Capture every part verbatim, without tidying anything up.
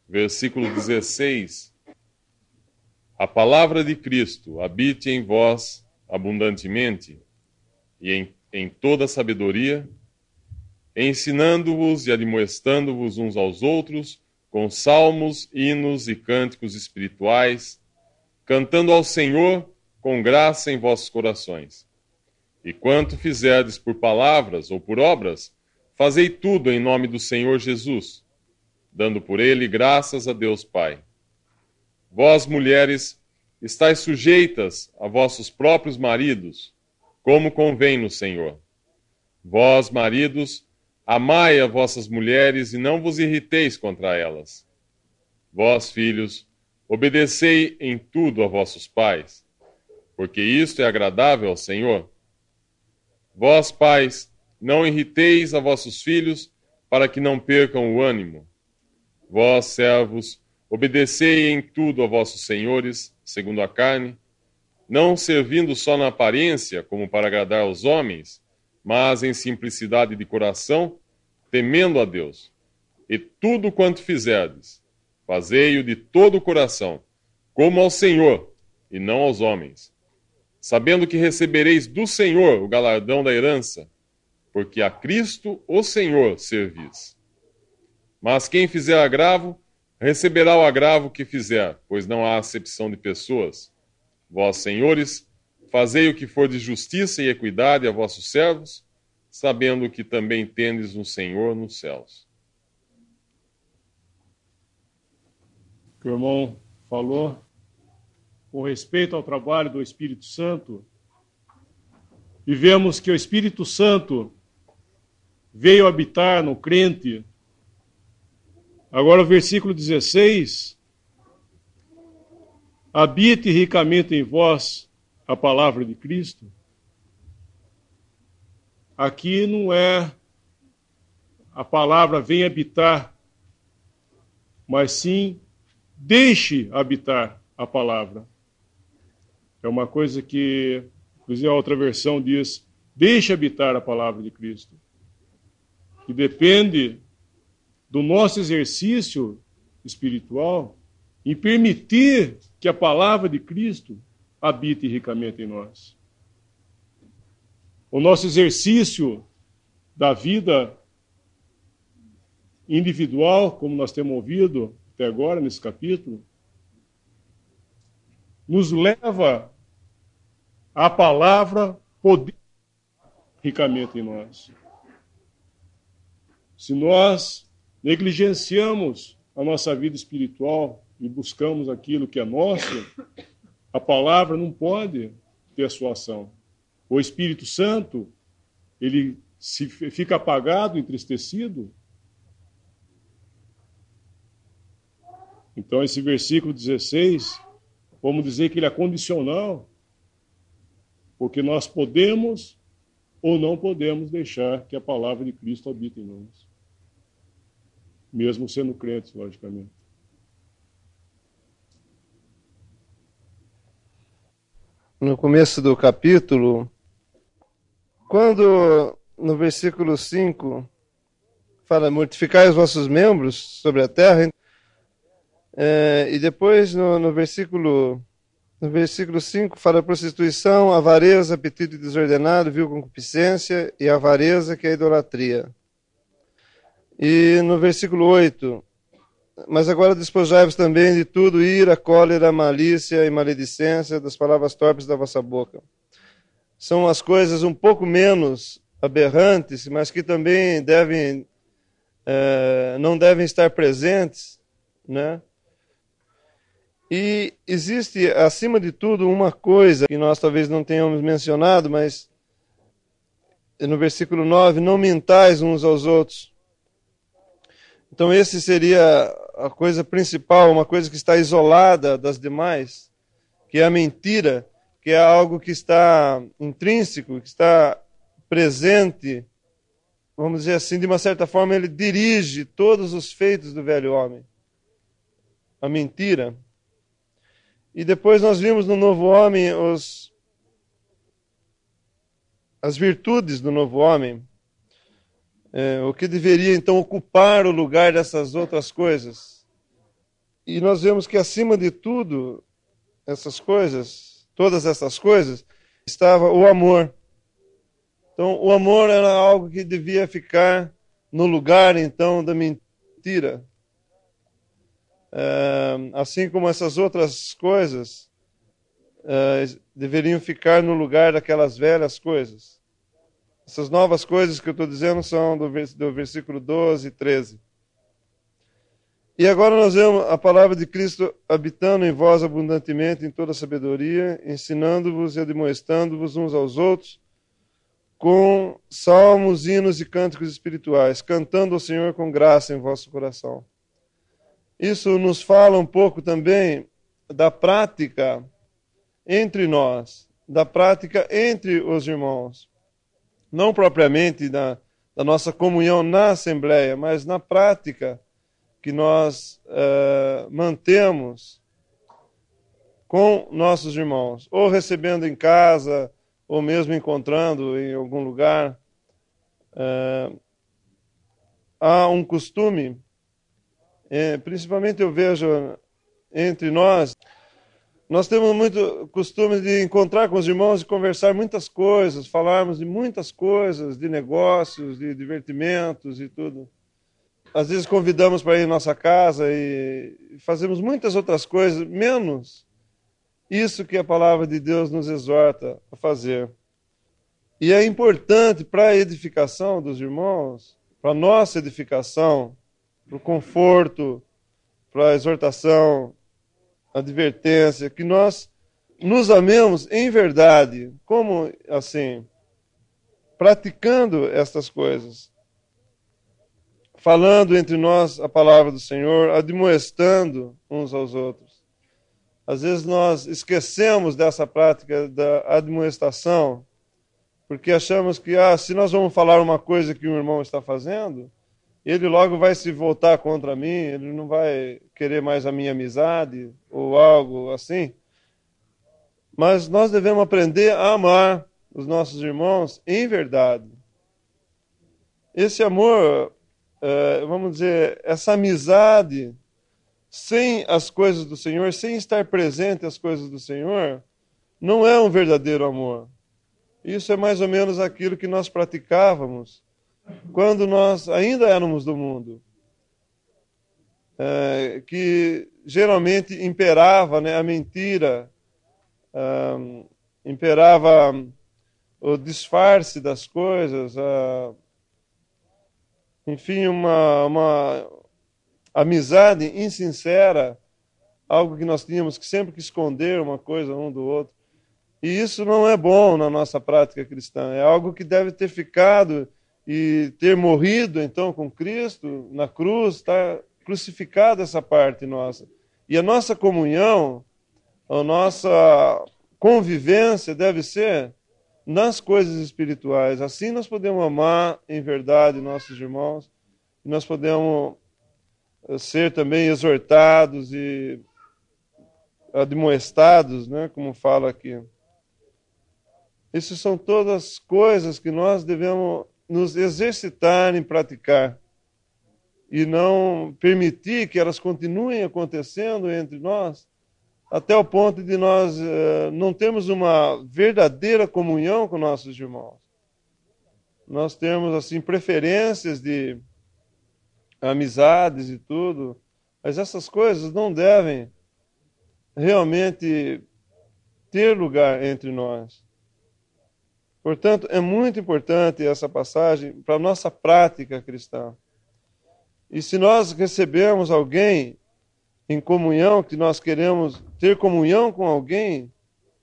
versículo dezesseis. A palavra de Cristo habite em vós abundantemente e em, em toda sabedoria, ensinando-vos e admoestando-vos uns aos outros com salmos, hinos e cânticos espirituais, cantando ao Senhor com graça em vossos corações. E quanto fizerdes por palavras ou por obras, fazei tudo em nome do Senhor Jesus, dando por ele graças a Deus Pai. Vós, mulheres, estáis sujeitas a vossos próprios maridos, como convém no Senhor. Vós, maridos, amai a vossas mulheres e não vos irriteis contra elas. Vós, filhos, obedecei em tudo a vossos pais, porque isto é agradável ao Senhor. Vós, pais, não irriteis a vossos filhos, para que não percam o ânimo. Vós, servos, obedecei em tudo a vossos senhores, segundo a carne, não servindo só na aparência, como para agradar aos homens, mas em simplicidade de coração, temendo a Deus. E tudo quanto fizerdes, fazei-o de todo o coração, como ao Senhor, e não aos homens, sabendo que recebereis do Senhor o galardão da herança, porque a Cristo, o Senhor, servis. Mas quem fizer agravo, receberá o agravo que fizer, pois não há acepção de pessoas. Vós, senhores, fazei o que for de justiça e equidade a vossos servos, sabendo que também tendes um Senhor nos céus. O que o irmão falou com respeito ao trabalho do Espírito Santo, e vemos que o Espírito Santo veio habitar no crente. Agora o versículo dezesseis, habite ricamente em vós a palavra de Cristo. Aqui não é a palavra vem habitar, mas sim deixe habitar a palavra. É uma coisa que, inclusive a outra versão diz, deixe habitar a palavra de Cristo. Que depende do nosso exercício espiritual em permitir que a palavra de Cristo habite ricamente em nós. O nosso exercício da vida individual, como nós temos ouvido até agora nesse capítulo, nos leva a palavra poder ricamente em nós. Se nós negligenciamos a nossa vida espiritual e buscamos aquilo que é nosso, a palavra não pode ter a sua ação. O Espírito Santo, ele se fica apagado, entristecido. Então, esse versículo dezesseis, vamos dizer que ele é condicional, porque nós podemos ou não podemos deixar que a palavra de Cristo habite em nós. Mesmo sendo crentes, logicamente. No começo do capítulo, quando no versículo cinco fala, mortificai os vossos membros sobre a terra, é, e depois no, no versículo no versículo cinco fala prostituição, avareza, apetite desordenado, vil concupiscência e avareza, que é a idolatria. E no versículo oito, mas agora despojai-vos também de tudo, ira, cólera, malícia e maledicência, das palavras torpes da vossa boca. São as coisas um pouco menos aberrantes, mas que também devem, é, não devem estar presentes, né? E existe, acima de tudo, uma coisa que nós talvez não tenhamos mencionado, mas no versículo nove, não mintais uns aos outros. Então esse seria a coisa principal, uma coisa que está isolada das demais, que é a mentira, que é algo que está intrínseco, que está presente, vamos dizer assim, de uma certa forma ele dirige todos os feitos do velho homem. A mentira. E depois nós vimos no novo homem os, as virtudes do novo homem. É, o que deveria então ocupar o lugar dessas outras coisas. E nós vemos que acima de tudo, essas coisas, todas essas coisas, estava o amor. Então, o amor era algo que devia ficar no lugar, então, da mentira. Uh, assim como essas outras coisas uh, deveriam ficar no lugar daquelas velhas coisas. Essas novas coisas que eu estou dizendo são do, vers do versículo doze e treze. E agora nós vemos a palavra de Cristo habitando em vós abundantemente em toda sabedoria, ensinando-vos e admoestando-vos uns aos outros, com salmos, hinos e cânticos espirituais, cantando ao Senhor com graça em vosso coração. Isso nos fala um pouco também da prática entre nós, da prática entre os irmãos. Não propriamente da, da nossa comunhão na Assembleia, mas na prática que nós uh, mantemos com nossos irmãos, ou recebendo em casa, ou mesmo encontrando em algum lugar. Uh, há um costume, eh, principalmente eu vejo entre nós, nós temos muito costume de encontrar com os irmãos e conversar muitas coisas, falarmos de muitas coisas, de negócios, de divertimentos e tudo. Às vezes convidamos para ir em nossa casa e fazemos muitas outras coisas, menos isso que a palavra de Deus nos exorta a fazer. E é importante para a edificação dos irmãos, para a nossa edificação, para o conforto, para a exortação, a advertência, que nós nos amemos em verdade. Como assim? Praticando estas coisas. Falando entre nós a palavra do Senhor, admoestando uns aos outros. Às vezes nós esquecemos dessa prática da admoestação, porque achamos que ah, se nós vamos falar uma coisa que um irmão está fazendo, ele logo vai se voltar contra mim, ele não vai querer mais a minha amizade, ou algo assim. Mas nós devemos aprender a amar os nossos irmãos em verdade. Esse amor... Uh, vamos dizer, essa amizade sem as coisas do Senhor, sem estar presente às coisas do Senhor, não é um verdadeiro amor. Isso é mais ou menos aquilo que nós praticávamos quando nós ainda éramos do mundo. Uh, que geralmente imperava, né, a mentira, uh, imperava o disfarce das coisas, uh, enfim, uma, uma amizade insincera, algo que nós tínhamos que sempre que esconder uma coisa um do outro. E isso não é bom na nossa prática cristã. É algo que deve ter ficado e ter morrido, então, com Cristo na cruz, está crucificada essa parte nossa. E a nossa comunhão, a nossa convivência deve ser nas coisas espirituais. Assim nós podemos amar em verdade nossos irmãos, nós podemos ser também exortados e admoestados, né, como fala aqui. Essas são todas coisas que nós devemos nos exercitar em praticar e não permitir que elas continuem acontecendo entre nós, até o ponto de nós uh, não termos uma verdadeira comunhão com nossos irmãos. Nós temos, assim, preferências de amizades e tudo, mas essas coisas não devem realmente ter lugar entre nós. Portanto, é muito importante essa passagem para a nossa prática cristã. E se nós recebemos alguém em comunhão, que nós queremos ter comunhão com alguém,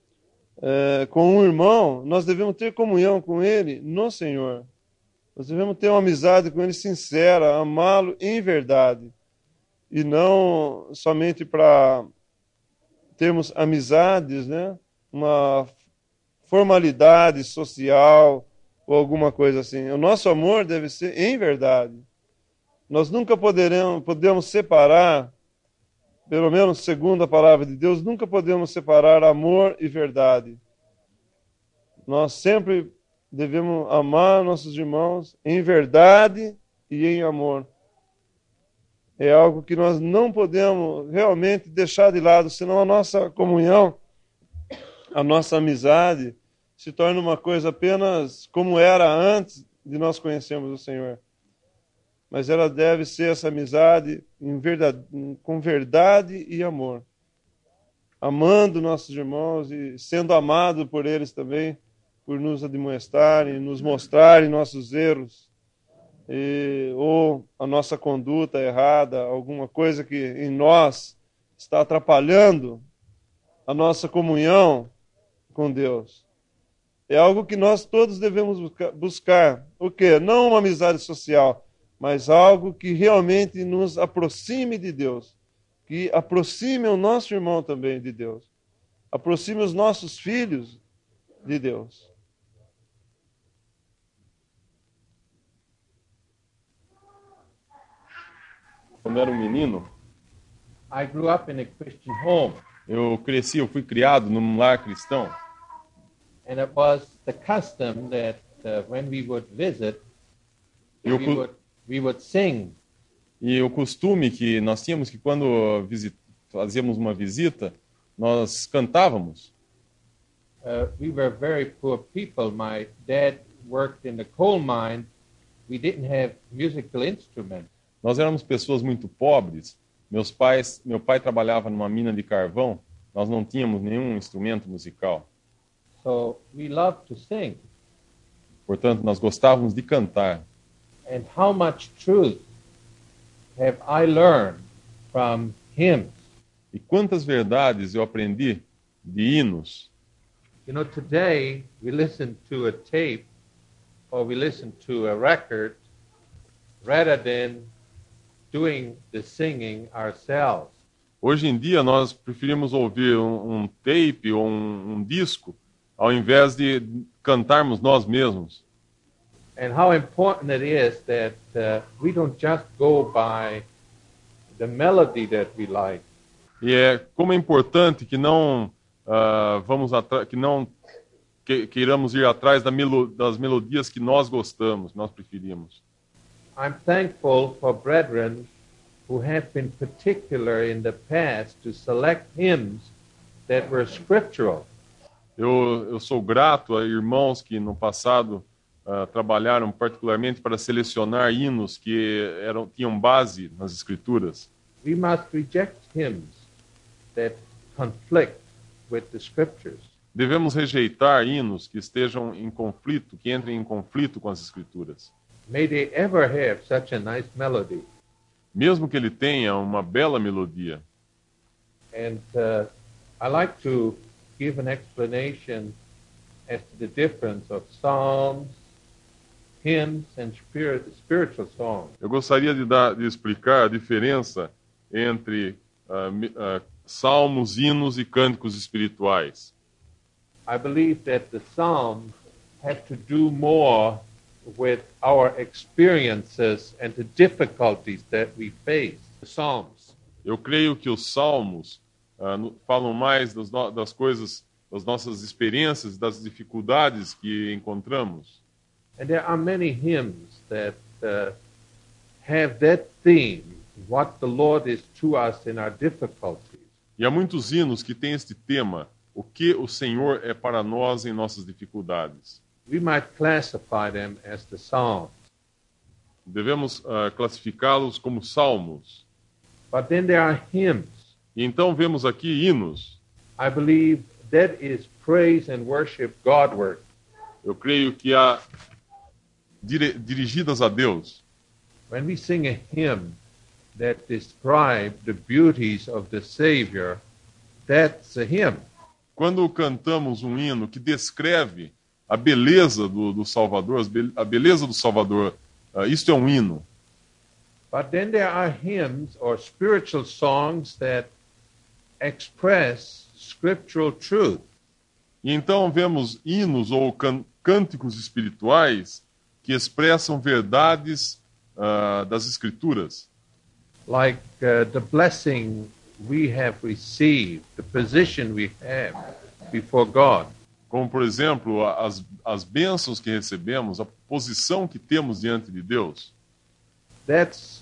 é, com um irmão, nós devemos ter comunhão com ele no Senhor. Nós devemos ter uma amizade com ele sincera, amá-lo em verdade. E não somente para termos amizades, né? Uma formalidade social ou alguma coisa assim. O nosso amor deve ser em verdade. Nós nunca poderemos, podemos separar, pelo menos segundo a palavra de Deus, nunca podemos separar amor e verdade. Nós sempre devemos amar nossos irmãos em verdade e em amor. é algo que nós não podemos realmente deixar de lado, senão a nossa comunhão, a nossa amizade se torna uma coisa apenas como era antes de nós conhecermos o Senhor. Mas ela deve ser essa amizade em verdade, com verdade e amor. Amando nossos irmãos e sendo amado por eles também, por nos admoestarem, nos mostrarem nossos erros, e, ou a nossa conduta errada, alguma coisa que em nós está atrapalhando a nossa comunhão com Deus. É algo que nós todos devemos buscar. O quê? Não uma amizade social, mas algo que realmente nos aproxime de Deus, que aproxime o nosso irmão também de Deus, aproxime os nossos filhos de Deus. Quando era um menino, I grew up in a Christian home, eu cresci, eu fui criado num lar cristão. and it was the custom that uh, when we would visit, E o, we cu- would, we would sing. e o costume que nós tínhamos que quando visi- fazíamos uma visita, nós cantávamos. Uh, we were very poor people. My dad worked in the coal mine. We didn't have musical instruments. Nós éramos pessoas muito pobres. Meus pais, meu pai trabalhava numa mina de carvão. Nós não tínhamos nenhum instrumento musical. So we loved to sing. Portanto, nós gostávamos de cantar. And how much truth have I learned from hymns? E quantas verdades eu aprendi de hinos. You know, today we listen to a tape or we listen to a record rather than doing the singing ourselves. Hoje em dia, nós preferimos ouvir um, um tape ou um, um disco ao invés de cantarmos nós mesmos. And how important it is that uh, we don't just go by the melody that we like, E é como é importante que não ah, vamos atra- que não que, queiramos ir atrás da melo- das melodias que nós gostamos, nós preferimos. I'm thankful for brethren who have been particular in the past to select hymns that were scriptural. Eu, eu sou grato a irmãos que no passado ah, trabalharam particularmente para selecionar hinos que eram tinham base nas escrituras. We must reject hymns that conflict with the scriptures. Devemos rejeitar hinos que estejam em conflito, que entrem em conflito com as escrituras. May they ever have such a nice melody. Mesmo que ele tenha uma bela melodia. And uh, I like to give an explanation as to the difference of psalms, hymns, and spirit, spiritual songs. Eu gostaria de, dar, de explicar a diferença entre ah, mi- ah, salmos, hinos e cânticos espirituais. I believe that the psalms have to do more with our experiences and the difficulties that we face. The psalms. Eu creio que os salmos ah, no- falam mais das, no- das coisas, das nossas experiências, das dificuldades que encontramos. And there are many hymns that uh, have that theme, what the Lord is to us in our difficulties. E há muitos hinos que têm este tema, o que o Senhor é para nós em nossas dificuldades. We might classify them as the psalms. Devemos ah, classificá-los como salmos. But then there are hymns. E então vemos aqui hinos. I believe that is praise and worship Godward. Eu creio que há dire- dirigidas a Deus. When we sing a hymn that describe the beauties of the Savior, that's a hymn. Quando cantamos um hino que descreve a beleza do, do Salvador, as be- a beleza do Salvador, ah, isto é um hino. But then there are hymns or spiritual songs that express scriptural truth. E então vemos hinos ou can- cânticos espirituais que expressam verdades ah, das Escrituras. Like uh, the blessing we have received, the position we have before God. Como, por exemplo, a- as, as bênçãos que recebemos, a posição que temos diante de Deus. That's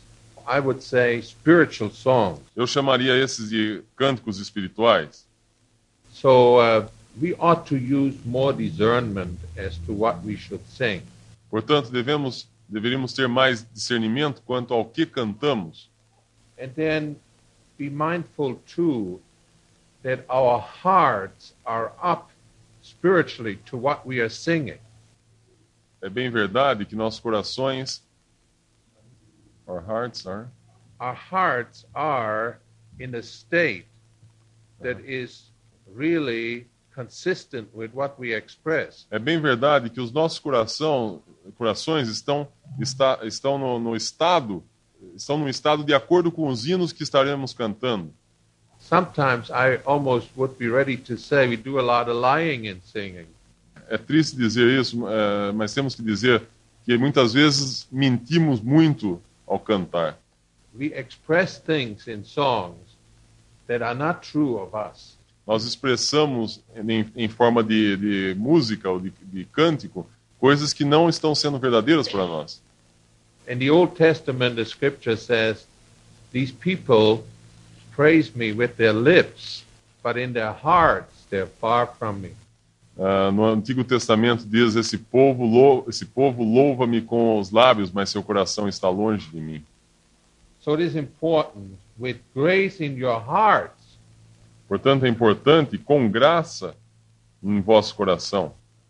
I would say spiritual songs. Eu chamaria esses de cânticos espirituais. So uh, we ought to use more discernment as to what we should sing. Portanto, devemos, deveríamos ter mais discernimento quanto ao que cantamos. And then be mindful, too, that our hearts are up spiritually to what we are singing. É bem verdade que nossos corações, our hearts are, Our hearts are in a state that is really consistent with what we express. é bem verdade que os nossos coração, corações estão, está, estão no, no estado, estão no estado de acordo com os hinos que estaremos cantando. Sometimes I almost would be ready to say we do a lot of lying in singing. É triste dizer isso, é, mas temos que dizer que muitas vezes mentimos muito ao cantar. We express things in songs that are not true of us. Nós expressamos em, em forma de, de música ou de, de cântico coisas que não estão sendo verdadeiras para nós. In the Old Testament, the scripture says, these people praise me with their lips, but in their hearts they're far from me. Uh, no Antigo Testamento diz, esse povo, lou- esse povo louva-me com os lábios, mas seu coração está longe de mim. So it is important, with grace in your hearts, Portanto, é importante, com graça em vosso coração.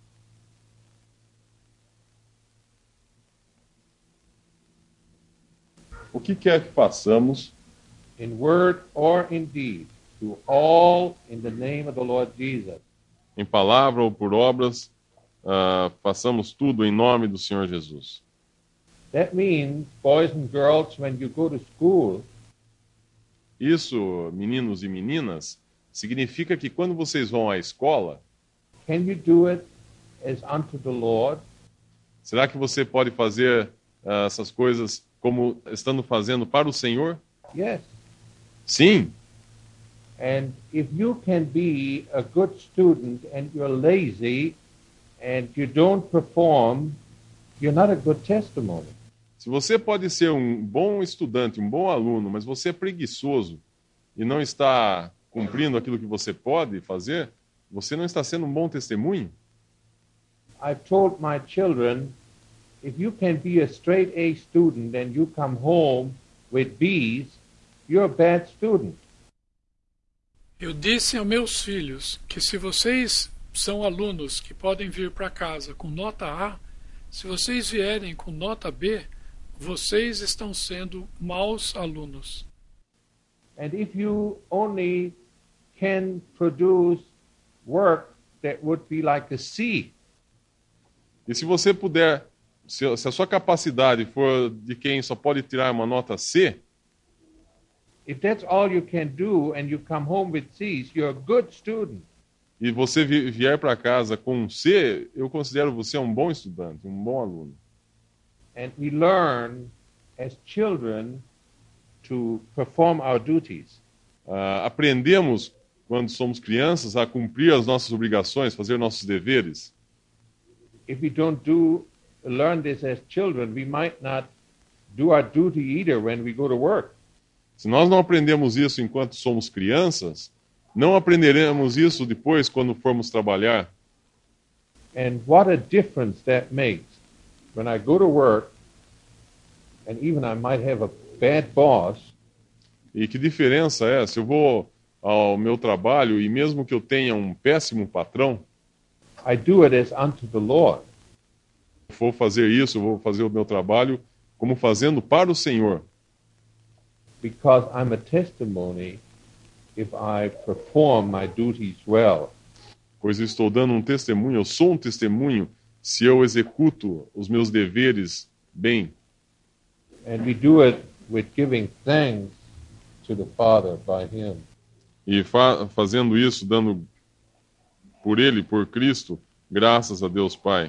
O que quer que façamos, in word or in deed, do all in the name of the Lord Jesus. em palavra ou por obras, uh, façamos tudo em nome do Senhor Jesus. That means, boys and girls, when you go to school, Isso, meninos e meninas, significa que quando vocês vão à escola, can you do it as unto the Lord? será que você pode fazer uh, essas coisas como estando fazendo para o Senhor? Yes. Sim. And if you can be a good student and you're lazy and you don't perform, you're not a good testimony. Se você pode ser um bom estudante, um bom aluno, mas você é preguiçoso e não está cumprindo aquilo que você pode fazer, você não está sendo um bom testemunho? I've told my children, if you can be a straight A student and you come home with B's, you're a bad student. Eu disse aos meus filhos que se vocês são alunos que podem vir para casa com nota A, se vocês vierem com nota B, vocês estão sendo maus alunos. And if you only can produce work that would be like a C, E se você puder, se, se a sua capacidade for de quem só pode tirar uma nota C, if that's all you can do and you come home with C's, you're a good student. e você vi- vier para casa com um C, eu considero você um bom estudante, um bom aluno. And we learn as children to perform our duties. Ah, aprendemos, quando somos crianças, a cumprir as nossas obrigações, fazer nossos deveres. If we don't do learn this as children, we might not do our duty either when we go to work. Se nós não aprendemos isso enquanto somos crianças, não aprenderemos isso depois quando formos trabalhar. And what a difference that makes when I go to work, and even I might have a bad boss, E que diferença é se eu vou ao meu trabalho e mesmo que eu tenha um péssimo patrão, I do it as unto the Lord. eu vou fazer isso, eu vou fazer o meu trabalho como fazendo para o Senhor. Because I'm a testimony if I perform my duties well. Pois eu estou dando um testemunho, eu sou um testemunho se eu executo os meus deveres bem. And we do it with giving thanks to the Father by Him. E fa fazendo isso, dando por Ele, por Cristo, graças a Deus Pai.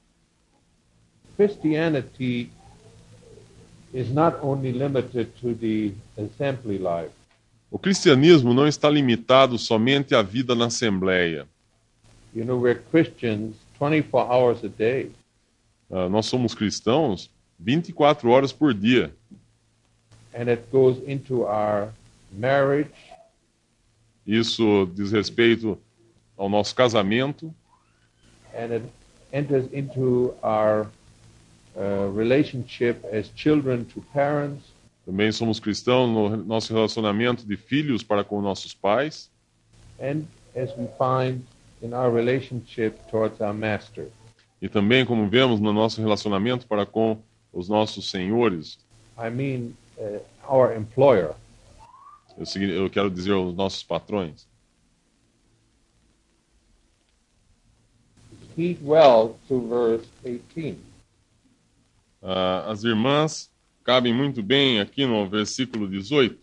Christianity is not only limited to the assembly life. O cristianismo não está limitado somente à vida na Assembleia. You know, we're Christians twenty-four hours a day. Uh, nós somos cristãos vinte e quatro horas por dia. and it goes into our marriage. Isso diz respeito ao nosso casamento. And it enters into our uh, relationship as children to parents. Também somos cristãos no nosso relacionamento de filhos para com nossos pais. And as we find in our relationship towards our master. E também, como vemos, no nosso relacionamento para com os nossos senhores. I mean, uh, our employer. Eu, eu quero dizer os nossos patrões. Heed well to verse eighteen. Uh, as irmãs cabem muito bem aqui no versículo dezoito.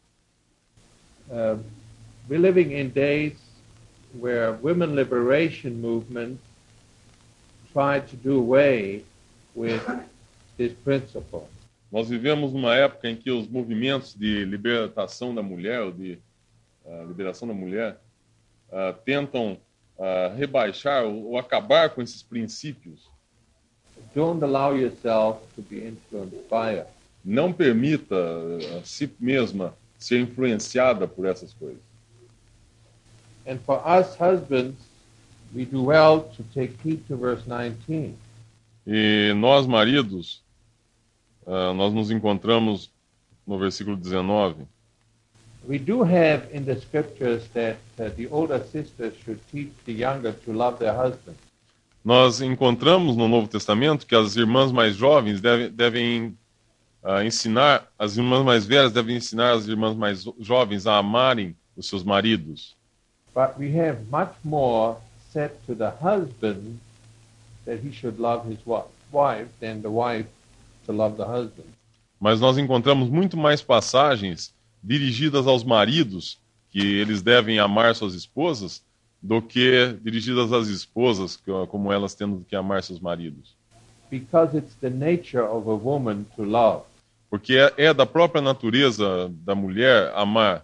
Uh, we're living in days where women liberation movement tried to do away with this principle. Nós vivemos numa época em que os movimentos de libertação da mulher, ou de uh, liberação da mulher, uh, tentam uh, rebaixar ou, ou acabar com esses princípios. Don't allow yourself to be influenced by it. Não permita a si mesma ser influenciada por essas coisas. And for us husbands, we do well to take heed to verse nineteen. E nós, maridos, uh, nós nos encontramos no versículo dezenove. We do have in the scriptures that uh, the older sisters should teach the younger to love their husbands. Nós encontramos no Novo Testamento que as irmãs mais jovens devem, devem uh, ensinar, as irmãs mais velhas devem ensinar as irmãs mais jovens a amarem os seus maridos. But we have much more said to the husband that he should love his wife than the wife to love the husband. Mas nós encontramos muito mais passagens dirigidas aos maridos, que eles devem amar suas esposas, do que dirigidas às esposas, como elas tendo que amar seus maridos. Because it's the nature of a woman to love. Porque é, é da própria natureza da mulher amar.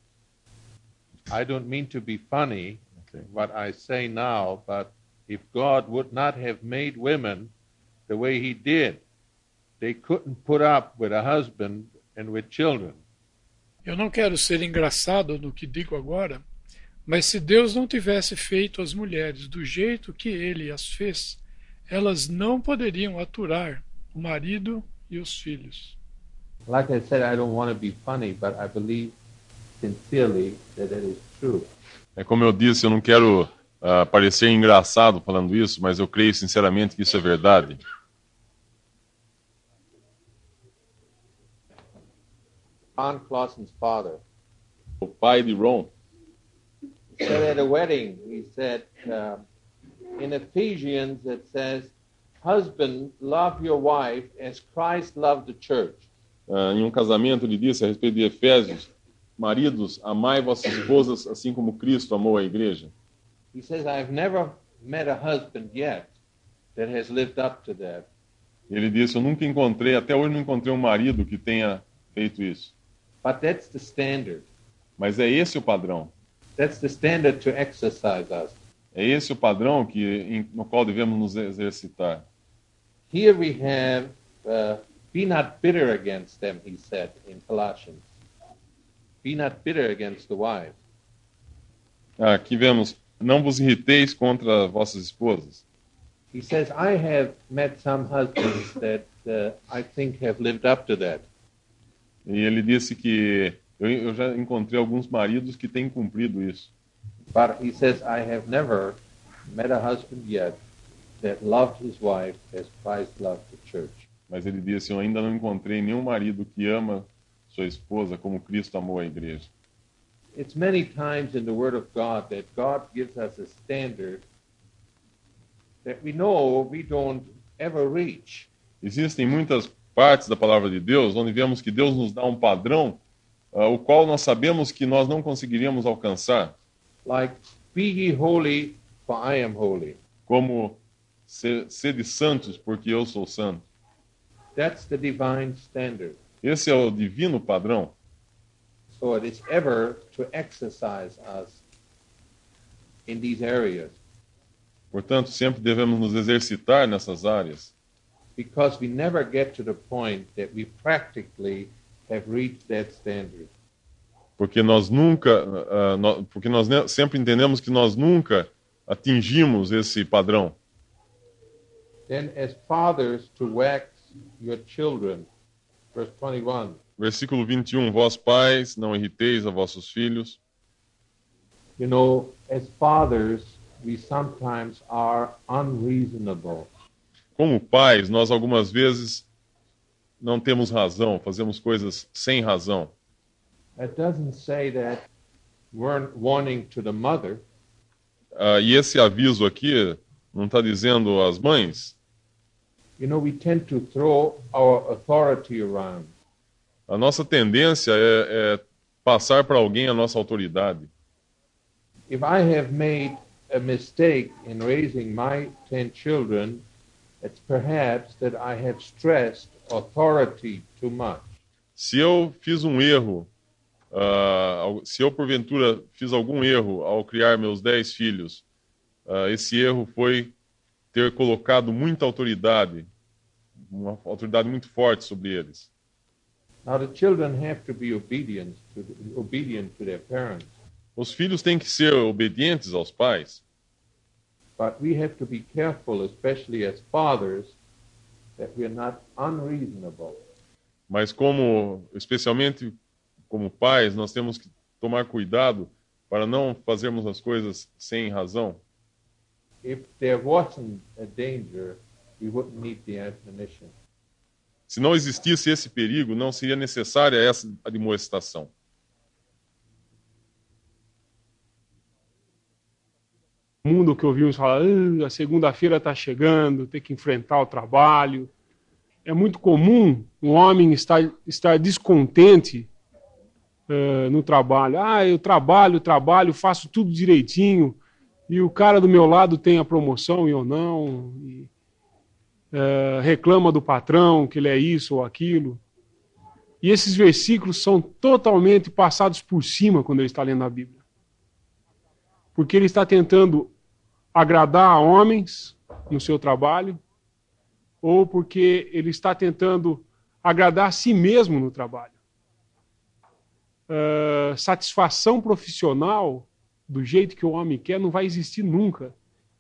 I don't mean to be funny, Okay. what I say now, but if God would not have made women the way he did, they couldn't put up with a husband and with children. Eu não quero ser engraçado no que digo agora, mas se Deus não tivesse feito as mulheres do jeito que ele as fez, elas não poderiam aturar o marido e os filhos. Like I said, I don't want to be funny, but I believe sincerely that it is true. É como eu disse, eu não quero uh, parecer engraçado falando isso, mas eu creio sinceramente que isso é verdade. Ron Clausen's father O pai de Ron, said at a wedding, he said, uh, in Ephesians it says, husband, love your wife as Christ loved the church. uh, em um casamento, ele disse a respeito de Efésios: maridos, amai vossas esposas assim como Cristo amou a igreja. He says, I've never met a husband yet that has lived up to that. Ele disse: eu nunca encontrei, até hoje não encontrei um marido que tenha feito isso. But that's the standard. Mas é esse o padrão. That's the standard to exercise us. É esse o padrão que, em, no qual devemos nos exercitar. Here we have, uh, be not bitter against them, he said in Colossians. Be not bitter against the wives. Aqui vemos: não vos irriteis contra vossas esposas. He says, I have met some husbands that uh, I think have lived up to that. E ele disse que eu, eu já encontrei alguns maridos que têm cumprido isso. But he says, I have never met a husband yet that loved his wife as Christ loved the church. Mas ele disse: eu ainda não encontrei nenhum marido que ama sua esposa como Cristo amou a igreja. It's many times in the Word of God that God gives us a standard that we know we don't ever reach. Existem muitas partes da palavra de Deus onde vemos que Deus nos dá um padrão, uh, o qual nós sabemos que nós não conseguiríamos alcançar. Like, be ye holy, for I am holy. Como ser, sede santos, porque eu sou santo. That's the divine standard. Esse é o divino padrão. So it is ever to exercise us in these areas. Portanto, sempre devemos nos exercitar nessas áreas. Because we never get to the point that we practically have reached that standard. Porque nós nunca, uh, no, porque nós ne- sempre entendemos que nós nunca atingimos esse padrão. Then as fathers to wax your children, verse twenty-one. Versículo vinte e um, vós pais, não irriteis a vossos filhos. You know, as fathers, we sometimes are unreasonable. Como pais, nós algumas vezes não temos razão, fazemos coisas sem razão. That doesn't say that we're warning to the mother. Uh, e esse aviso aqui não está dizendo às mães. You know, we tend to throw our authority around. A nossa tendência é, é passar para alguém a nossa autoridade. If I have made a mistake in raising my ten children, it's perhaps that I have stressed authority too much. Se eu fiz um erro, uh, se eu porventura fiz algum erro ao criar meus dez filhos, uh, esse erro foi ter colocado muita autoridade, uma autoridade muito forte sobre eles. Now the children have to be obedient to, obedient to their parents. Os filhos têm que ser obedientes aos pais, But we have to be careful, especially as fathers, that we are not unreasonable. mas como, especialmente como pais, nós temos que tomar cuidado para não fazermos as coisas sem razão. If there wasn't a danger, we wouldn't need the admonition. Se não existisse esse perigo, não seria necessária essa admoestação. Mundo que ouvimos falar, ah, a segunda-feira está chegando, tem que enfrentar o trabalho. É muito comum um homem estar, estar descontente uh, no trabalho. Ah, eu trabalho, trabalho, faço tudo direitinho, e o cara do meu lado tem a promoção e eu não, e, uh, reclama do patrão que ele é isso ou aquilo. E esses versículos são totalmente passados por cima quando ele está lendo a Bíblia. Porque ele está tentando agradar a homens no seu trabalho, ou porque ele está tentando agradar a si mesmo no trabalho. Uh, satisfação profissional, do jeito que o homem quer, não vai existir nunca.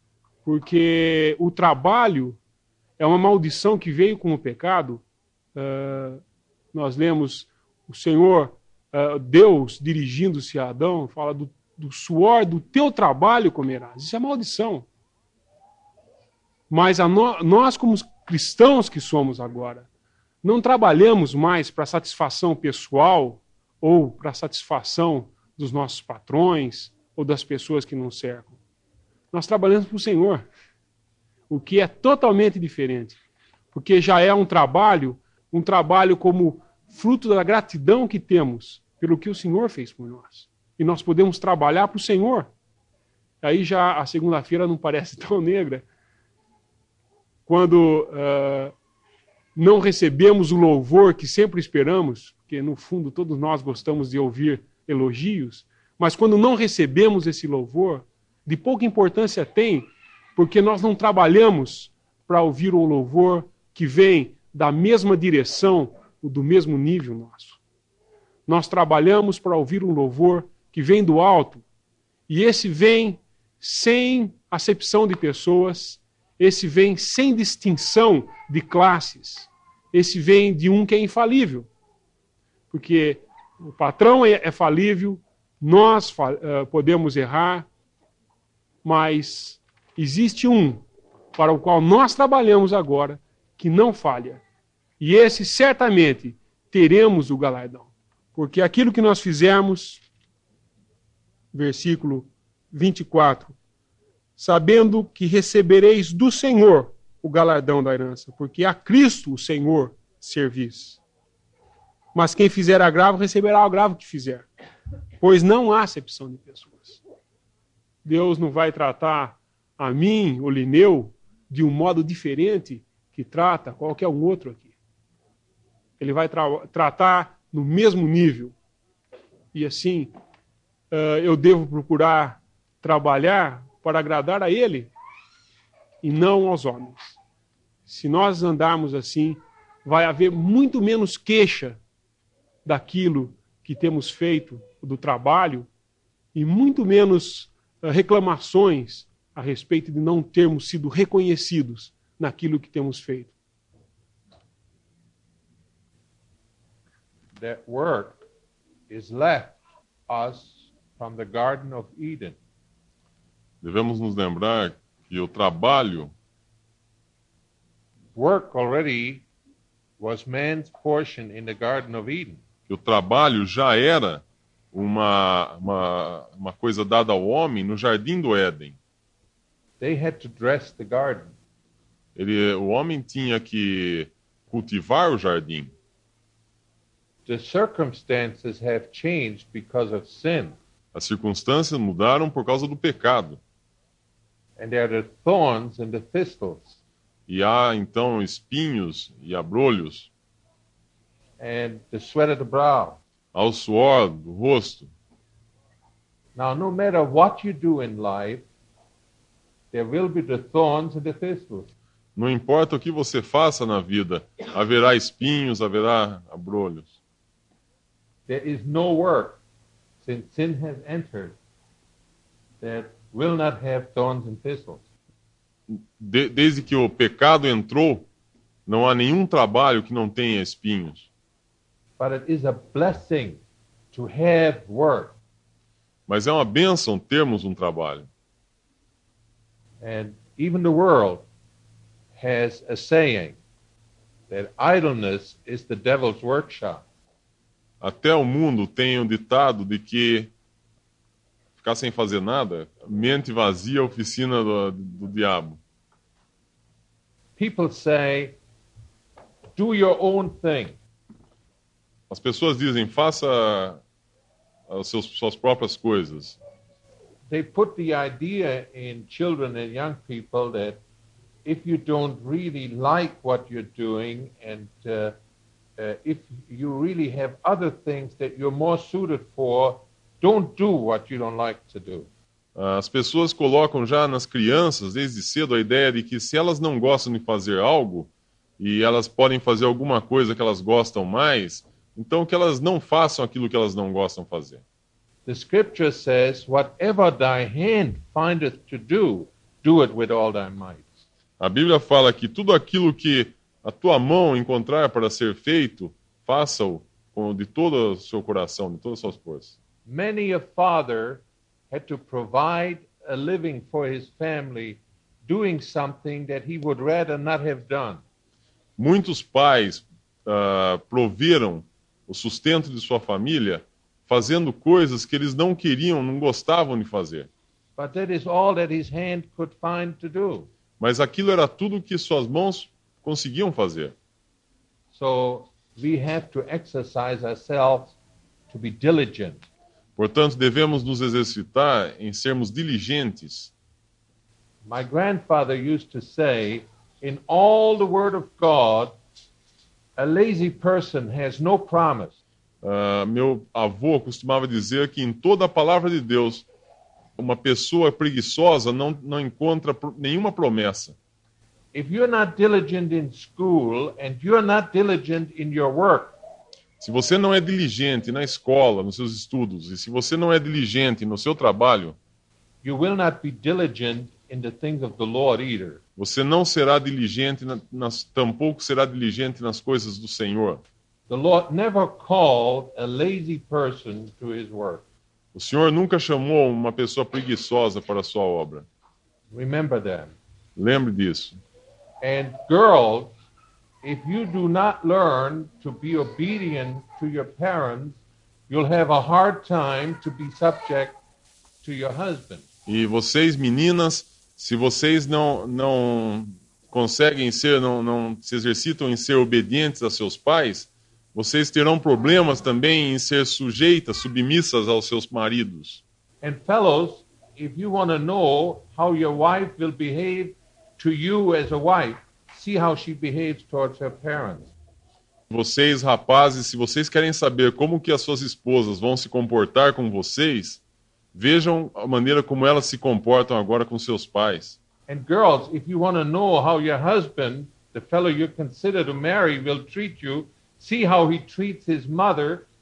Porque o trabalho é uma maldição que veio com o pecado. Uh, nós lemos o Senhor, uh, Deus, dirigindo-se a Adão, fala do do suor do teu trabalho comerás. Isso é maldição. Mas a no, nós, como cristãos que somos agora, não trabalhamos mais para satisfação pessoal ou para satisfação dos nossos patrões ou das pessoas que nos cercam. Nós trabalhamos para o Senhor, o que é totalmente diferente, porque já é um trabalho, um trabalho como fruto da gratidão que temos pelo que o Senhor fez por nós. E nós podemos trabalhar para o Senhor. Aí já a segunda-feira não parece tão negra. Quando uh, não recebemos o louvor que sempre esperamos, porque no fundo todos nós gostamos de ouvir elogios, mas quando não recebemos esse louvor, de pouca importância tem, porque nós não trabalhamos para ouvir um louvor que vem da mesma direção, ou do mesmo nível nosso. Nós trabalhamos para ouvir um louvor que vem do alto, e esse vem sem acepção de pessoas, esse vem sem distinção de classes, esse vem de um que é infalível, porque o patrão é, é falível, nós uh, podemos errar, mas existe um para o qual nós trabalhamos agora, que não falha, e esse certamente teremos o galardão, porque aquilo que nós fizermos, versículo vinte e quatro, sabendo que recebereis do Senhor o galardão da herança, porque a Cristo o Senhor servis. Mas quem fizer agravo, receberá o agravo que fizer, pois não há acepção de pessoas. Deus não vai tratar a mim, o Lineu, de um modo diferente que trata qualquer um outro aqui. Ele vai tra- tratar no mesmo nível. E assim, Uh, eu devo procurar trabalhar para agradar a Ele e não aos homens. Se nós andarmos assim, vai haver muito menos queixa daquilo que temos feito, do trabalho, e muito menos uh, reclamações a respeito de não termos sido reconhecidos naquilo que temos feito. That work is left us from the Garden of Eden. Devemos nos lembrar que o trabalho, Work already was man's portion in the Garden of Eden. que o trabalho já era uma, uma, uma coisa dada ao homem no Jardim do Éden. They had to dress the garden. Ele, o homem tinha que cultivar o jardim. The circumstances have changed because of sin. As circunstâncias mudaram por causa do pecado. And there are the thorns and the thistles. E há, então, espinhos e abrolhos. And the sweat of the brow. Há o suor do rosto. Now, no matter what you do in life, there will be the thorns and the thistles. Não importa o que você faça na vida, haverá espinhos, haverá abrolhos. There is no work, since sin has entered, that will not have thorns and thistles. De, desde que o pecado entrou, não há nenhum trabalho que não tenha espinhos. But it is a blessing to have work. Mas é uma bênção termos um trabalho. And even the world has a saying that idleness is the devil's workshop. Até o mundo tem um ditado de que ficar sem fazer nada, mente vazia, oficina do, do diabo. People say, do your own thing. As pessoas dizem, faça as seus, suas próprias coisas. They put the idea in children and young people that if you don't really like what you're doing and uh, uh, if you really have other things that you're more suited for, don't do what you don't like to do. As pessoas colocam já nas crianças, desde cedo, a ideia de que se elas não gostam de fazer algo e elas podem fazer alguma coisa que elas gostam mais, então que elas não façam aquilo que elas não gostam de fazer. The scripture says, whatever thy hand findeth to do, do it with all thy might. A Bíblia fala que tudo aquilo que a tua mão encontrar para ser feito, faça-o de todo o seu coração, de todas as suas forças. Many a father had to provide a living for his family doing something that he would rather not have done. Muitos pais uh, proveram o sustento de sua família fazendo coisas que eles não queriam, não gostavam de fazer. But that is all that his hand could find to do. Mas aquilo era tudo que suas mãos conseguiam fazer. So we have to exercise ourselves to be diligent. Portanto, devemos nos exercitar em sermos diligentes. My grandfather used to say, in all the Word of God, a lazy person has no promise. Uh, meu avô costumava dizer que em toda a palavra de Deus, uma pessoa preguiçosa não, não encontra nenhuma promessa. If you're not diligent in school and you're not diligent in your work, se você não é diligente na escola, nos seus estudos, e se você não é diligente no seu trabalho, you will not be diligent in the things of the Lord either. Você não será diligente, na, nas, tampouco será diligente nas coisas do Senhor. The Lord never called a lazy person to his work. O Senhor nunca chamou uma pessoa preguiçosa para a sua obra. Remember that. Lembre disso. And girls, if you do not learn to be obedient to your parents, you'll have a hard time to be subject to your husband. E vocês, meninas, se vocês não, não conseguem ser, não, não se exercitam em ser obedientes a seus pais, vocês terão problemas também em ser sujeitas, submissas aos seus maridos. And fellows, if you want to know how your wife will behave to you as a wife, see how she behaves towards her parents. Vocês, rapazes, se vocês querem saber como que as suas esposas vão se comportar com vocês, vejam a maneira como elas se comportam agora com seus pais. And girls, if you want to know how your husband, the fellow you consider to marry, will treat you, see how he treats his mother,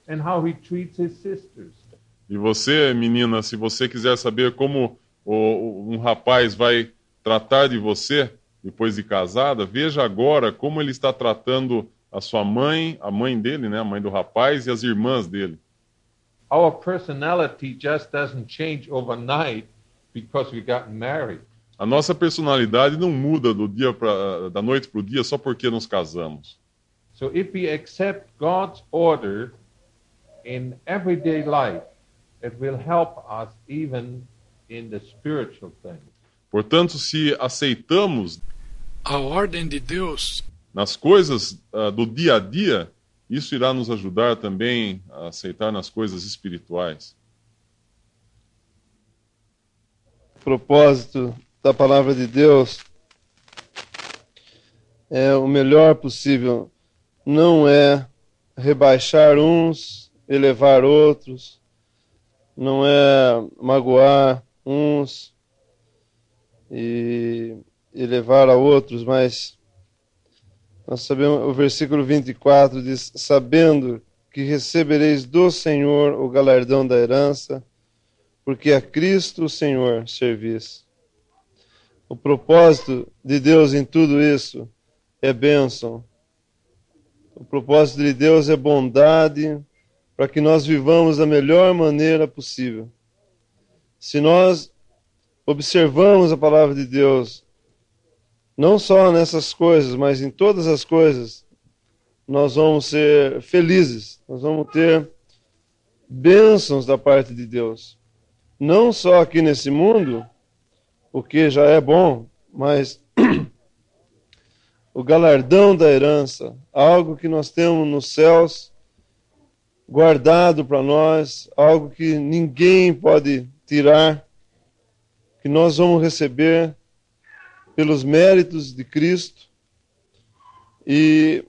and how he treats his sisters. E você, menina, se você quiser saber como o, um rapaz vai tratar de você depois de casada, veja agora como ele está tratando a sua mãe, a mãe dele, né, a mãe do rapaz, e as irmãs dele. Our personality just doesn't change overnight because we got married. A nossa personalidade não muda do dia pra, da noite para o dia só porque nos casamos. So if we accept God's order in everyday life, it will help us even in the spiritual things. Portanto, se aceitamos A ordem de Deus nas coisas uh, do dia a dia, isso irá nos ajudar também a aceitar nas coisas espirituais. O propósito da palavra de Deus é o melhor possível. Não é rebaixar uns, elevar outros. Não é magoar uns e elevar a outros, mas nós sabemos, o versículo vinte e quatro diz: sabendo que recebereis do Senhor o galardão da herança, porque a Cristo o Senhor servis. O propósito de Deus em tudo isso é bênção. O propósito de Deus é bondade, para que nós vivamos da melhor maneira possível. Se nós observamos a palavra de Deus, não só nessas coisas, mas em todas as coisas, nós vamos ser felizes, nós vamos ter bênçãos da parte de Deus. Não só aqui nesse mundo, o que já é bom, mas o galardão da herança, algo que nós temos nos céus, guardado para nós, algo que ninguém pode tirar, que nós vamos receber pelos méritos de Cristo, e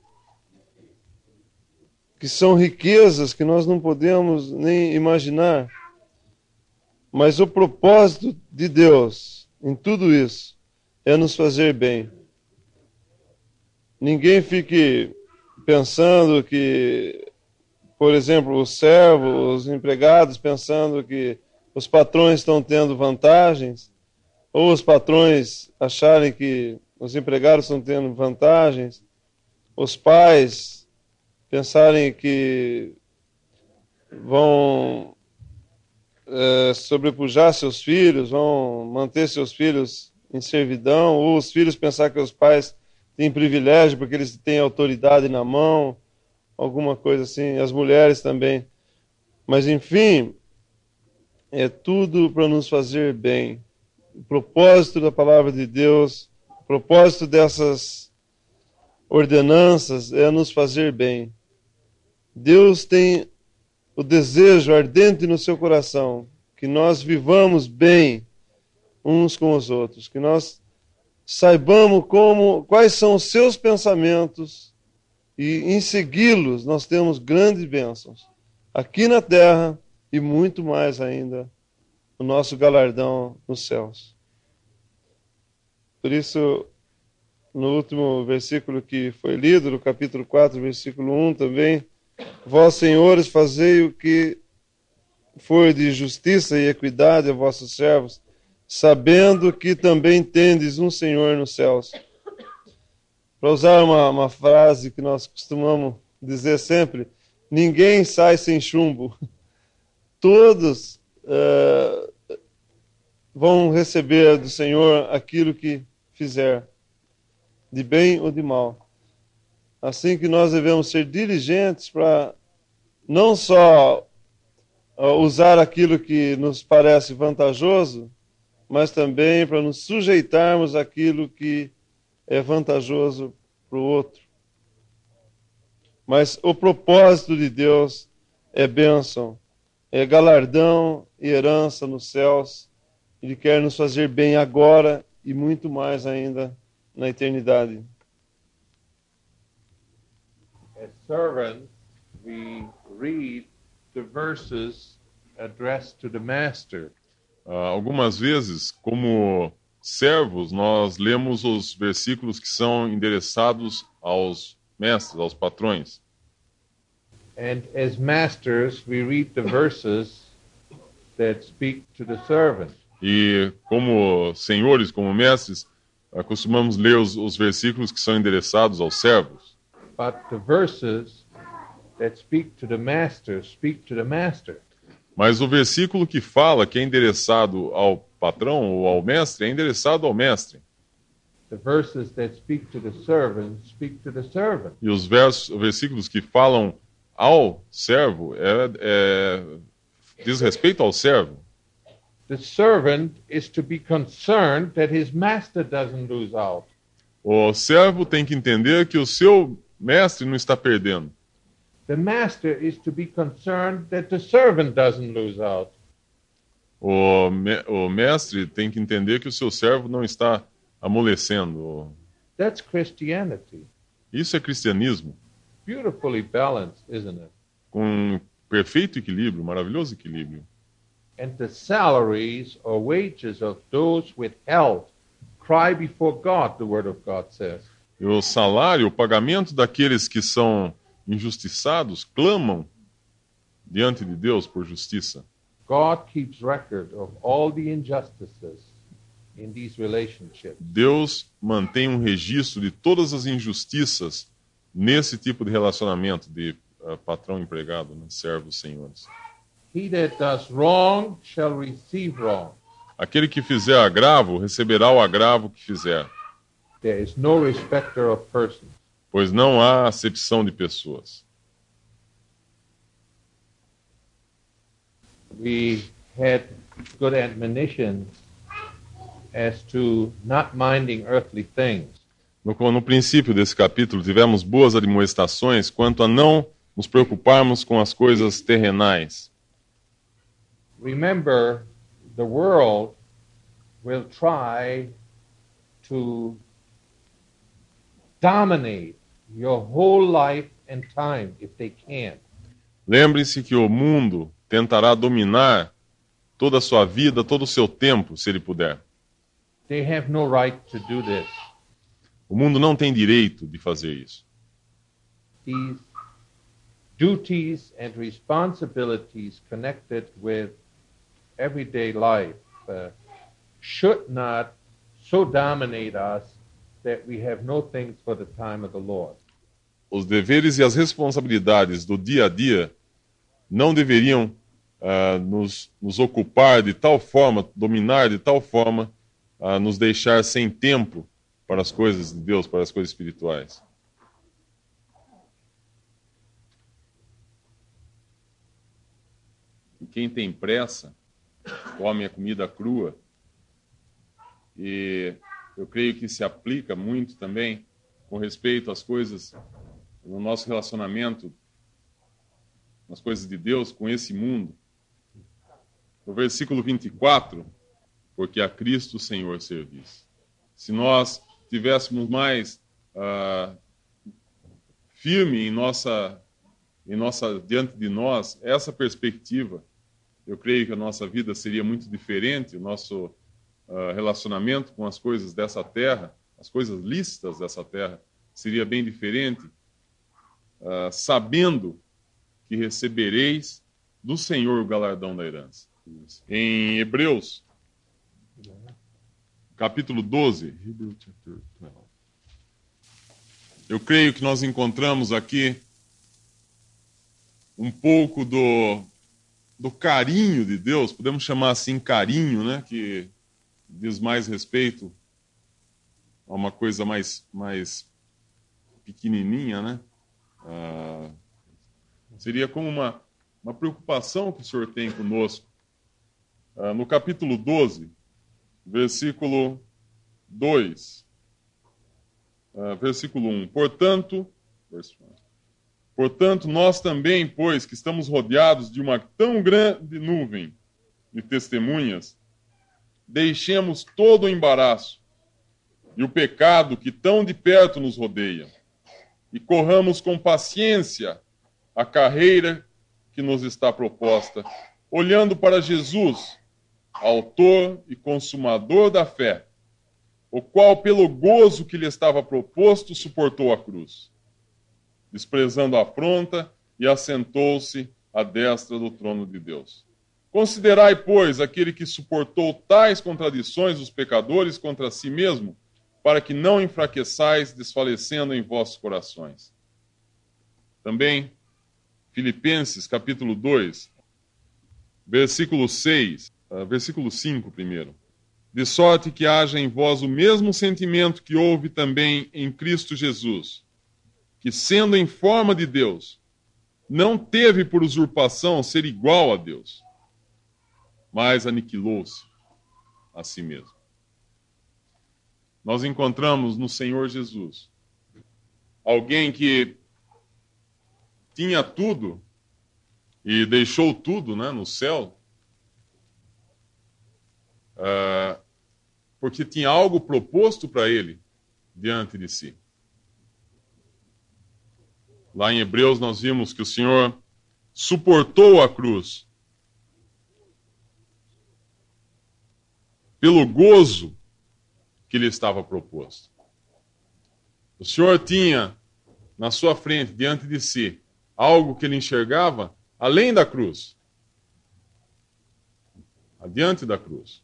que são riquezas que nós não podemos nem imaginar. Mas o propósito de Deus em tudo isso é nos fazer bem. Ninguém fique pensando que, por exemplo, os servos, os empregados, pensando que os patrões estão tendo vantagens, ou os patrões acharem que os empregados estão tendo vantagens, os pais pensarem que vão é, sobrepujar seus filhos, vão manter seus filhos em servidão, ou os filhos pensar que os pais têm privilégio porque eles têm autoridade na mão, alguma coisa assim, as mulheres também. Mas, enfim, é tudo para nos fazer bem. O propósito da palavra de Deus, o propósito dessas ordenanças é nos fazer bem. Deus tem o desejo ardente no seu coração que nós vivamos bem uns com os outros, que nós saibamos como, quais são os seus pensamentos, e em segui-los nós temos grandes bênçãos aqui na terra e muito mais ainda o nosso galardão nos céus. Por isso, no último versículo que foi lido, no capítulo quatro, versículo um também, vós, senhores, fazei o que for de justiça e equidade a vossos servos, sabendo que também tendes um Senhor nos céus. Para usar uma, uma frase que nós costumamos dizer sempre, ninguém sai sem chumbo. Todos uh, vão receber do Senhor aquilo que fizer, de bem ou de mal. Assim que nós devemos ser diligentes para não só uh, usar aquilo que nos parece vantajoso, mas também para nos sujeitarmos àquilo que é vantajoso para o outro. Mas o propósito de Deus é bênção, é galardão e herança nos céus. Ele quer nos fazer bem agora e muito mais ainda na eternidade. As servants, we read the verses addressed to the master. Uh, algumas vezes, como servos, nós lemos os versículos que são endereçados aos mestres, aos patrões. And as masters, we read the verses that speak to the servant. E como senhores, como mestres, costumamos ler os, os versículos que são endereçados aos servos. But the verses that speak to the master speak to the master. Mas o versículo que fala que é endereçado ao patrão ou ao mestre é endereçado ao mestre. The verses that speak to the servant speak to the servant. E os versos, versículos que falam ao servo é, é, diz respeito ao servo. The servant is to be concerned that his master doesn't lose out. O servo tem que entender que o seu mestre não está perdendo. The master is to be concerned that the servant doesn't lose out. O, me, o mestre tem que entender que o seu servo não está amolecendo. That's Christianity. Isso é cristianismo. Beautifully balanced, isn't it? Com perfeito equilíbrio, maravilhoso equilíbrio. And the salaries or wages of those with health cry before God, the Word of God says. E o salário, o pagamento daqueles que são injustiçados, clamam diante de Deus por justiça. God keeps record of all the injustices in these relationships. Deus mantém um registro de todas as injustiças nesse tipo de relacionamento de uh, patrão-empregado, né? Servos, senhores. He that does wrong shall receive wrong. Aquele que fizer agravo, receberá o agravo que fizer. There is no respecter of persons. Pois não há acepção de pessoas. We had good admonition as to not minding earthly things. No, no princípio desse capítulo, tivemos boas admoestações quanto a não nos preocuparmos com as coisas terrenais. Remember, the world will try to dominate your whole life and time if they can. Lembre-se que o mundo tentará dominar toda a sua vida, todo o seu tempo, se ele puder. They have no right to do this. O mundo não tem direito de fazer isso. These duties and responsibilities connected with everyday life uh, should not so dominate us that we have no things for the time of the Lord. Os deveres e as responsabilidades do dia a dia não deveriam uh, nos, nos ocupar de tal forma, dominar de tal forma, uh, nos deixar sem tempo para as coisas de Deus, para as coisas espirituais. E quem tem pressa come a comida crua. E eu creio que se aplica muito também com respeito às coisas no nosso relacionamento, nas coisas de Deus com esse mundo. No versículo vinte e quatro, porque a Cristo o Senhor servis. Se nós tivéssemos mais uh, firme em nossa, em nossa, diante de nós essa perspectiva, eu creio que a nossa vida seria muito diferente, o nosso uh, relacionamento com as coisas dessa terra, as coisas lícitas dessa terra, seria bem diferente, uh, sabendo que recebereis do Senhor o galardão da herança. Em Hebreus, capítulo doze, eu creio que nós encontramos aqui um pouco do, do carinho de Deus, podemos chamar assim carinho, né, que diz mais respeito a uma coisa mais, mais pequenininha, né? Ah, seria como uma, uma preocupação que o Senhor tem conosco. Ah, no capítulo doze, versículo dois, uh, versículo um. Portanto, portanto, nós também, pois, que estamos rodeados de uma tão grande nuvem de testemunhas, deixemos todo o embaraço e o pecado que tão de perto nos rodeia, e corramos com paciência a carreira que nos está proposta, olhando para Jesus, autor e consumador da fé, o qual, pelo gozo que lhe estava proposto, suportou a cruz, desprezando a afronta, e assentou-se à destra do trono de Deus. Considerai, pois, aquele que suportou tais contradições dos pecadores contra si mesmo, para que não enfraqueçais, desfalecendo em vossos corações. Também, Filipenses, capítulo dois, versículo seis, uh, versículo cinco primeiro. De sorte que haja em vós o mesmo sentimento que houve também em Cristo Jesus, que, sendo em forma de Deus, não teve por usurpação ser igual a Deus, mas aniquilou-se a si mesmo. Nós encontramos no Senhor Jesus alguém que tinha tudo e deixou tudo, né, no céu, uh, porque tinha algo proposto para ele diante de si. Lá em Hebreus nós vimos que o Senhor suportou a cruz pelo gozo que lhe estava proposto. O Senhor tinha na sua frente, diante de si, algo que ele enxergava além da cruz. Adiante da cruz.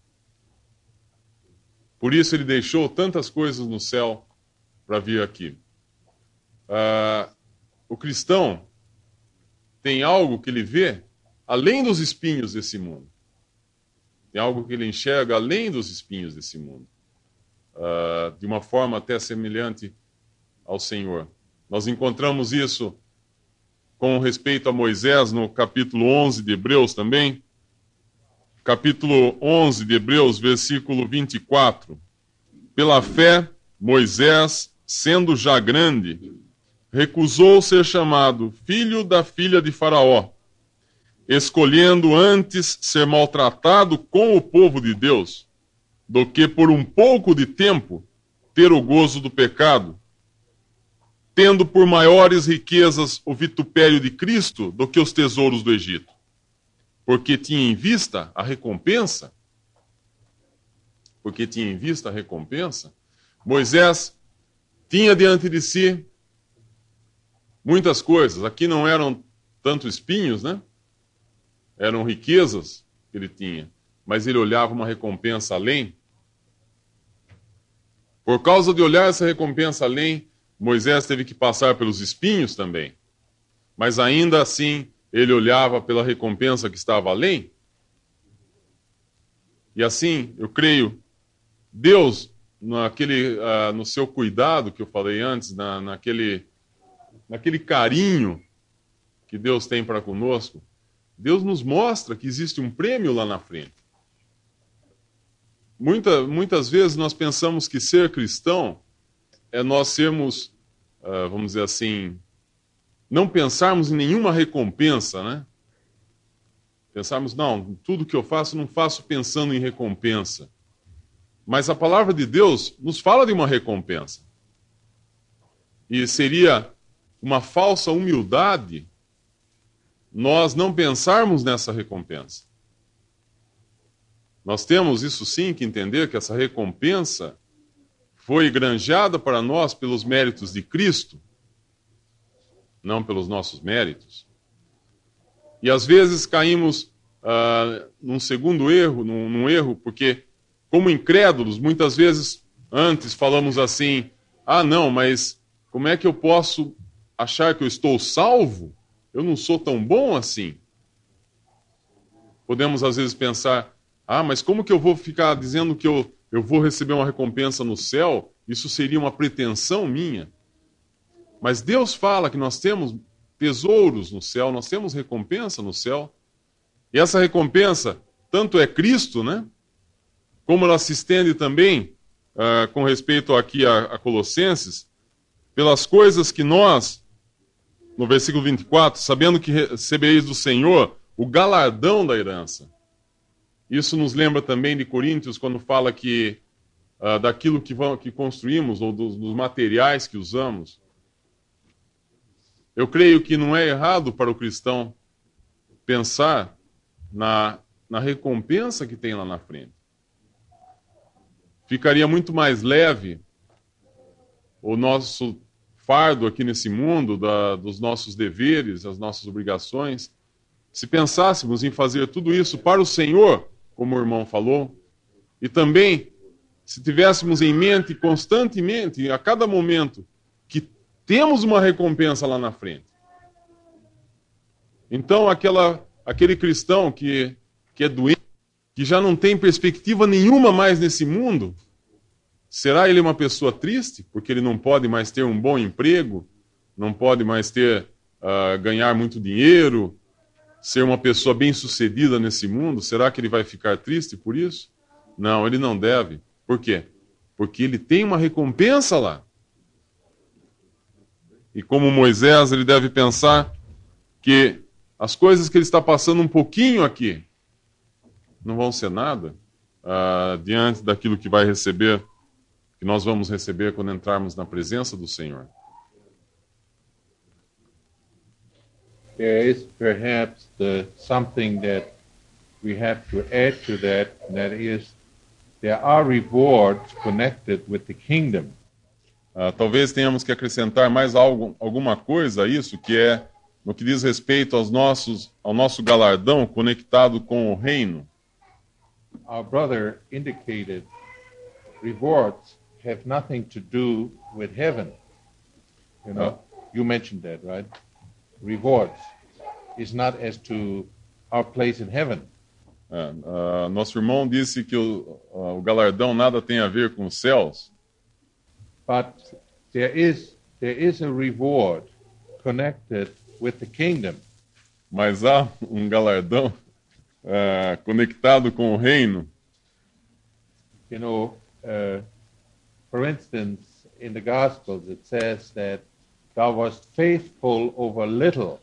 Por isso ele deixou tantas coisas no céu para vir aqui. Uh, o cristão tem algo que ele vê além dos espinhos desse mundo. Tem algo que ele enxerga além dos espinhos desse mundo. Uh, de uma forma até semelhante ao Senhor. Nós encontramos isso com respeito a Moisés no capítulo onze de Hebreus também. Capítulo onze de Hebreus, versículo vinte e quatro. Pela fé, Moisés, sendo já grande, recusou ser chamado filho da filha de Faraó, escolhendo antes ser maltratado com o povo de Deus, do que por um pouco de tempo ter o gozo do pecado, tendo por maiores riquezas o vitupério de Cristo do que os tesouros do Egito, porque tinha em vista a recompensa, porque tinha em vista a recompensa, Moisés tinha diante de si muitas coisas. Aqui não eram tanto espinhos, né? Eram riquezas que ele tinha, mas ele olhava uma recompensa além. Por causa de olhar essa recompensa além, Moisés teve que passar pelos espinhos também. Mas ainda assim, ele olhava pela recompensa que estava além. E assim, eu creio, Deus, naquele, uh, no seu cuidado que eu falei antes, na, naquele, naquele carinho que Deus tem para conosco, Deus nos mostra que existe um prêmio lá na frente. Muita, muitas vezes nós pensamos que ser cristão é nós sermos, uh, vamos dizer assim, não pensarmos em nenhuma recompensa, né? Pensarmos, não, tudo que eu faço, não faço pensando em recompensa. Mas a palavra de Deus nos fala de uma recompensa. E seria uma falsa humildade nós não pensarmos nessa recompensa. Nós temos isso sim que entender, que essa recompensa foi granjeada para nós pelos méritos de Cristo, não pelos nossos méritos. E às vezes caímos uh, num segundo erro, num, num erro, porque como incrédulos, muitas vezes antes falamos assim, ah não, mas como é que eu posso achar que eu estou salvo? Eu não sou tão bom assim. Podemos às vezes pensar, ah, mas como que eu vou ficar dizendo que eu, eu vou receber uma recompensa no céu? Isso seria uma pretensão minha. Mas Deus fala que nós temos tesouros no céu, nós temos recompensa no céu. E essa recompensa, tanto é Cristo, né? Como ela se estende também, uh, com respeito aqui a, a Colossenses, pelas coisas que nós, no versículo vinte e quatro, sabendo que recebereis do Senhor o galardão da herança. Isso nos lembra também de Coríntios, quando fala que uh, daquilo que, vamos, que construímos, ou dos, dos materiais que usamos. Eu creio que não é errado para o cristão pensar na, na recompensa que tem lá na frente. Ficaria muito mais leve o nosso fardo aqui nesse mundo, da, dos nossos deveres, as nossas obrigações, se pensássemos em fazer tudo isso para o Senhor, como o irmão falou, e também se tivéssemos em mente constantemente, a cada momento, que temos uma recompensa lá na frente. Então, aquela, aquele cristão que, que é doente, que já não tem perspectiva nenhuma mais nesse mundo, será ele uma pessoa triste? Porque ele não pode mais ter um bom emprego, não pode mais ter, uh, ganhar muito dinheiro, ser uma pessoa bem-sucedida nesse mundo? Será que ele vai ficar triste por isso? Não, ele não deve. Por quê? Porque ele tem uma recompensa lá. E como Moisés, ele deve pensar que as coisas que ele está passando um pouquinho aqui não vão ser nada uh, diante daquilo que vai receber, que nós vamos receber quando entrarmos na presença do Senhor. There is perhaps the, something that we have to add to that, and that is there are rewards connected with the kingdom. Uh, talvez tenhamos que acrescentar mais algo, alguma coisa a isso, que é no que diz respeito aos nossos, ao nosso galardão conectado com o reino. Our brother indicated rewards have nothing to do with heaven. You know, Uh, you mentioned that, right? Rewards is not as to our place in heaven. Uh, uh, nosso irmão disse que o, uh, o galardão nada tem a ver com os céus, But there is there is a reward connected with the kingdom. mas há um galardão uh, conectado com o reino. You know, uh, for instance, in the Gospels it says that thou wast faithful over little,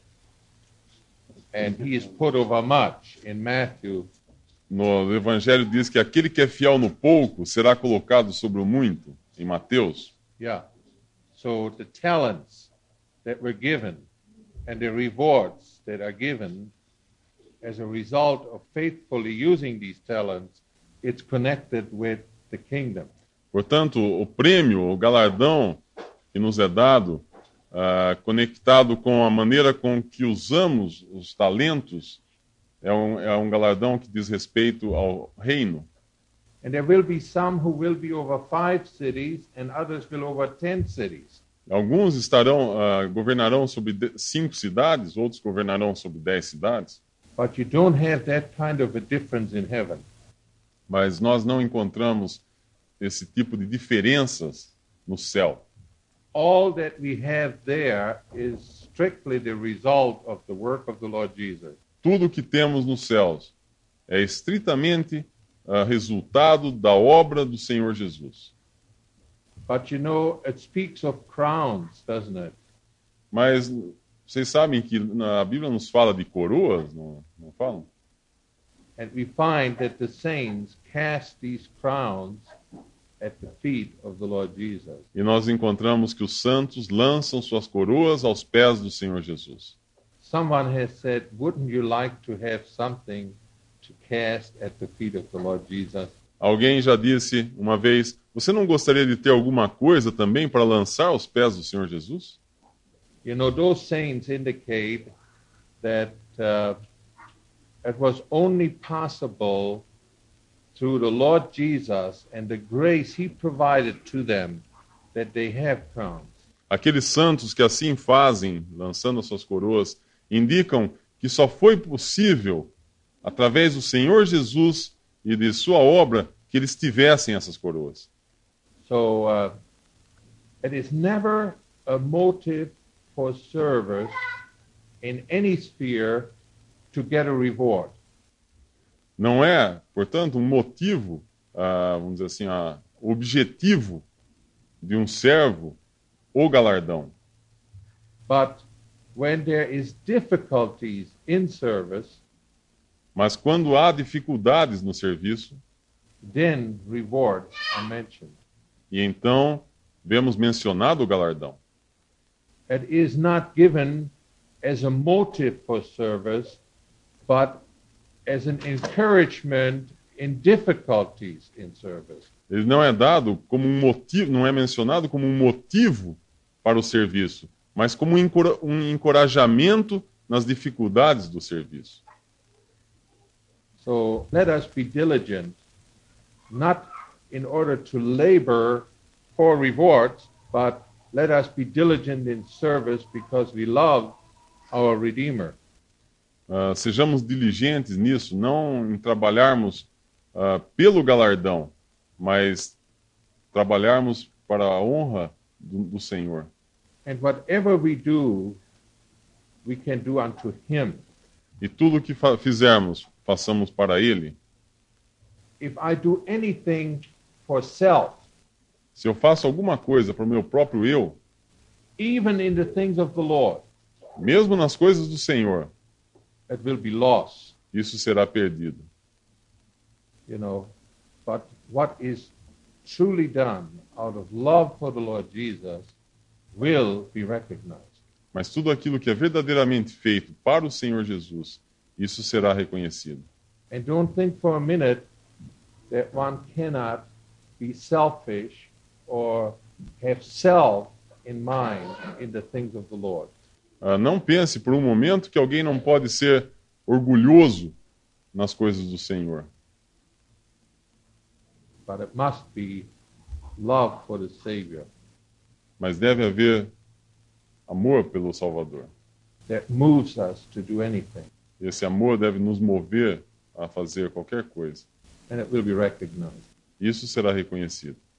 and he is put over much. In Matthew, No Evangelho diz que aquele que é fiel no pouco será colocado sobre o muito, em Mateus. yeah. So the talents that were given and the rewards that are given as a result of faithfully using these talents, it's connected with the kingdom. Portanto, o prêmio, o galardão que nos é dado, uh, conectado com a maneira com que usamos os talentos, é um, é um galardão que diz respeito ao reino. And there will be some who will be over five cities and others will over ten cities. Alguns estarão, uh, governarão sobre de- cinco cidades, outros governarão sobre dez cidades, But you don't have that kind of a difference in heaven. mas nós não encontramos esse tipo de diferenças no céu. All that we have there is strictly the result of the work of the Lord Jesus. Tudo que temos nos céus é estritamente uh, resultado da obra do Senhor Jesus. But you know, it speaks of crowns, doesn't it? Mas vocês sabem que na Bíblia nos fala de coroas, não, não falam? And we find that the saints cast these crowns at the feet of the Lord Jesus. E nós encontramos que os santos lançam suas coroas aos pés do Senhor Jesus. Someone has said, wouldn't you like to have something to cast at the feet of the Lord Jesus? Alguém já disse uma vez, você não gostaria de ter alguma coisa também para lançar aos pés do Senhor Jesus? You know, those saints indicate that uh, it was only possible through the Lord Jesus and the grace he provided to them that they have crowns. Aqueles santos que assim fazem, lançando as suas coroas, indicam que só foi possível, através do Senhor Jesus e de sua obra, que eles tivessem essas coroas. So uh, it is never a motive for service in any sphere to get a reward. Não é, portanto, um motivo, ah, vamos dizer assim, ah, objetivo de um servo o galardão. But when there is difficulties in service, Mas quando há dificuldades no serviço, then rewards are mentioned. e então vemos mencionado o galardão. It is not given as a motive for service, but as an encouragement in difficulties in service. Ele não é dado como um motivo, não é mencionado como um motivo para o serviço, mas como um encora- um encorajamento nas dificuldades do serviço. So let us be diligent, not in order to labor for rewards, but let us be diligent in service because we love our Redeemer. Uh, sejamos diligentes nisso, não em trabalharmos uh, pelo galardão, mas trabalharmos para a honra do, do Senhor. And whatever we do, we can do unto Him. E tudo que fa- fizermos, façamos para Ele. If I do anything for self, Se eu faço alguma coisa para o meu próprio eu, even in the things of the Lord, mesmo nas coisas do Senhor, that will be lost, isso será perdido. you know. But what is truly done out of love for the Lord Jesus will be recognized. Mas tudo aquilo que é verdadeiramente feito para o Senhor Jesus, isso será reconhecido. And don't think for a minute that one cannot be selfish or have self in mind in the things of the Lord. Ah, não pense por um momento que alguém não pode ser orgulhoso nas coisas do Senhor. But it must be love for the Savior Mas deve haver amor pelo Salvador. that moves us to do anything, Esse amor deve nos mover a fazer qualquer coisa. and it will be recognized. Isso será reconhecido.